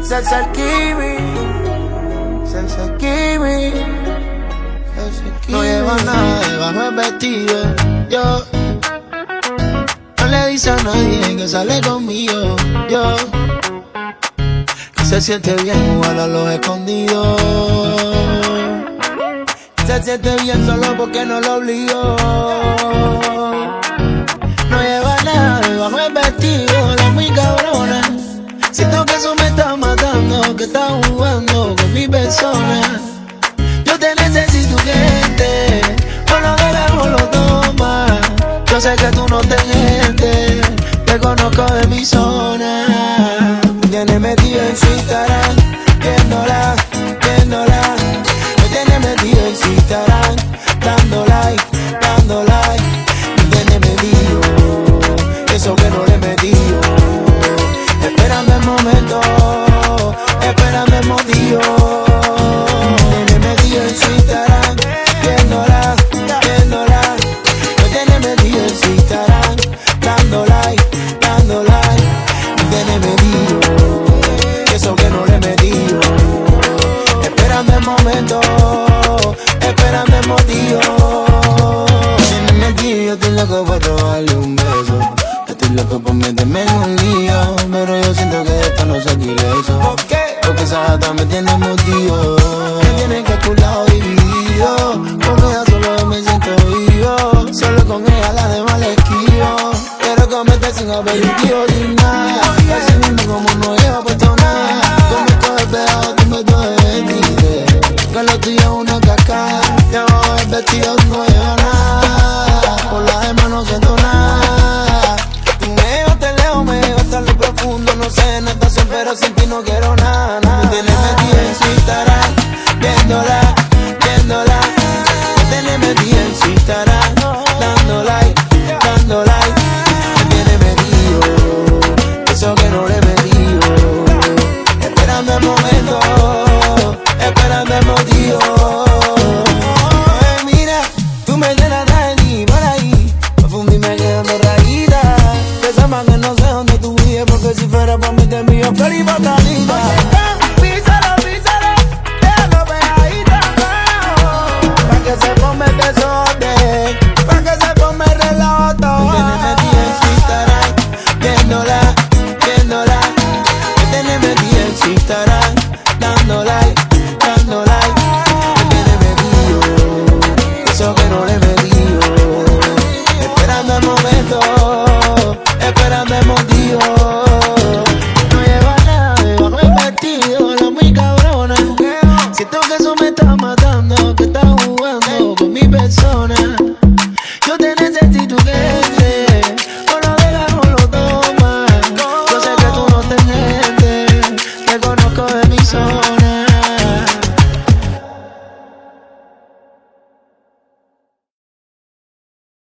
Salsa Kimi, Salsa Kimi, Salsa Kimi. No lleva nada debajo del vestido. Yo no le dice a nadie que sale conmigo. Yo que se siente bien jugar a los escondidos. Se siente bien solo porque no lo obligó. No lleva nada debajo del vestido, la muy cabrona. Siento que eso me está matando, que está jugando con mi persona. Yo te necesito urgente, o lo bebes o lo tomas. Yo sé que tú no te mientes, te conozco de mi zona. Me tienes metido en su Instagram, viéndola, viéndola. Me tienes metido en su Instagram, dando like, dando like. Me tienes metido, eso que no le he metido. Esperando el momento, esperando el motivo. Me tiene metido en su Instagram, viéndola, viéndola. Me tiene metido en su Instagram, dando like, dando like. Me tiene metido, eso que no le he metido. Esperando el momento, esperando el motivo. Me tiene metido, yo estoy loco por robarle un beso. Estoy loco por meterme en un lío, pero yo siento que de esto no soy ileso. ¿Por qué? Porque esa gata me tiene motivo, me tiene calculado dividido. Con ella solo me siento vivo, solo con ella la demás le esquivo. Quiero comerte sin aperitivo, sin nada. Así mismo como no lleva puesto nada. Tú me coges pegado, tú me coges vestido. Que lo tuyo es una cascada, y abajo del vestido no lleva nada. Por las demás no siento nada. Me llevaste lejos, me llevaste a lo profundo. No sé natación, pero sin ti no quiero